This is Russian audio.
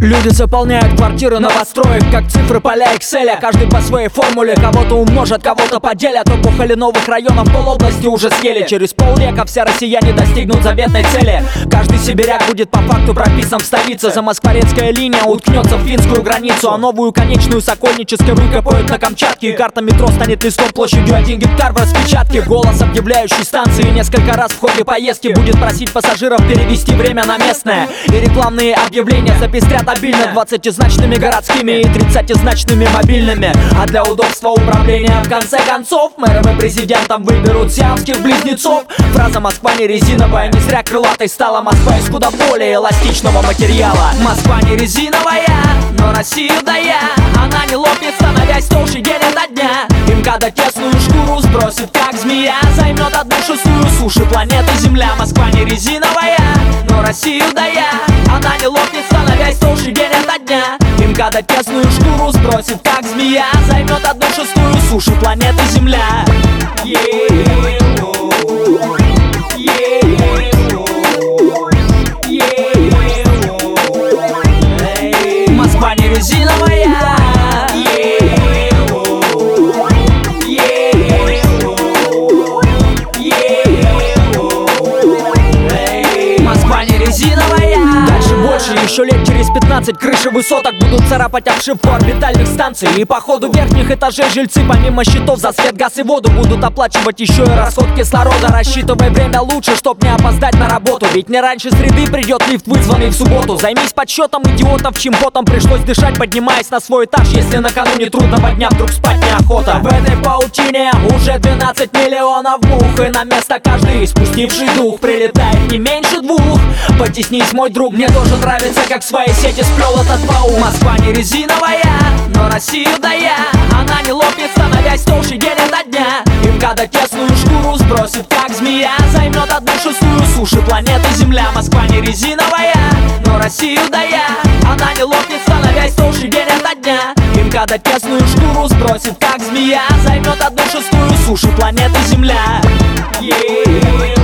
Люди заполняют квартиры новостроек, как цифры поля Экселя. Каждый по своей формуле, кого-то умножат, кого-то поделят. Опухоли новых районов полобласти уже съели. Через полвека все россияне достигнут заветной цели. Каждый сибиряк будет по факту прописан в столице. Замоскворецкая линия уткнется в финскую границу, а новую конечную Сокольнической выкопают на Камчатке. И карта метро станет листом площадью 1 гектар в распечатке. Голос объявляющий станции несколько раз в ходе поездки будет просить пассажиров перевести время на местное. И рекламные объявления запестрят обильно 20-значными городскими и 30-значными мобильными. А для удобства управления в конце концов мэром и президентом выберут сиамских близнецов. Фраза «Москва не резиновая» не зря крылатой стала. Москва из куда более эластичного материала. Москва не резиновая, но Россию дая, она не лопнет, становясь толще день ото дня. И МКАД тесную шкуру сбросит, как змея, займет 1/6 суши планеты Земля. Москва не резиновая, но Россию дая, она не лопнет, становясь толще день ото дня. И МКАД тесную шкуру сбросит, как змея, займет 1/6 суши планеты Земля. Москва не резиновая. Москва не резиновая. Дальше больше, еще лет через 15 крыши высоток будут царапать обшивку орбитальных станций. И по ходу верхних этажей жильцы помимо счетов за свет, газ и воду будут оплачивать еще и расход кислорода. Рассчитывай время лучше, чтоб не опоздать на работу, ведь не раньше среды придет лифт, вызванный в субботу. Займись подсчетом идиотов, чьим потом пришлось дышать, поднимаясь на свой этаж, если накануне трудного дня вдруг спать неохота. В этой паутине уже 12 миллионов мух, и на место каждый испустивший дух прилетает не меньше 2. Потеснись, мой друг, мне тоже нравится, как в своей сети сплел этот паук. Москва не резиновая, но Россию дая, она не лопнет, становясь толще день ото дня. И МКАД тесную шкуру сбросит, как змея, займет 1/6 суши планеты Земля. Москва не резиновая, но Россию дая, она не лопнет, становясь толще день ото дня. И МКАД тесную шкуру сбросит, как змея, займет 1/6 суши планеты Земля.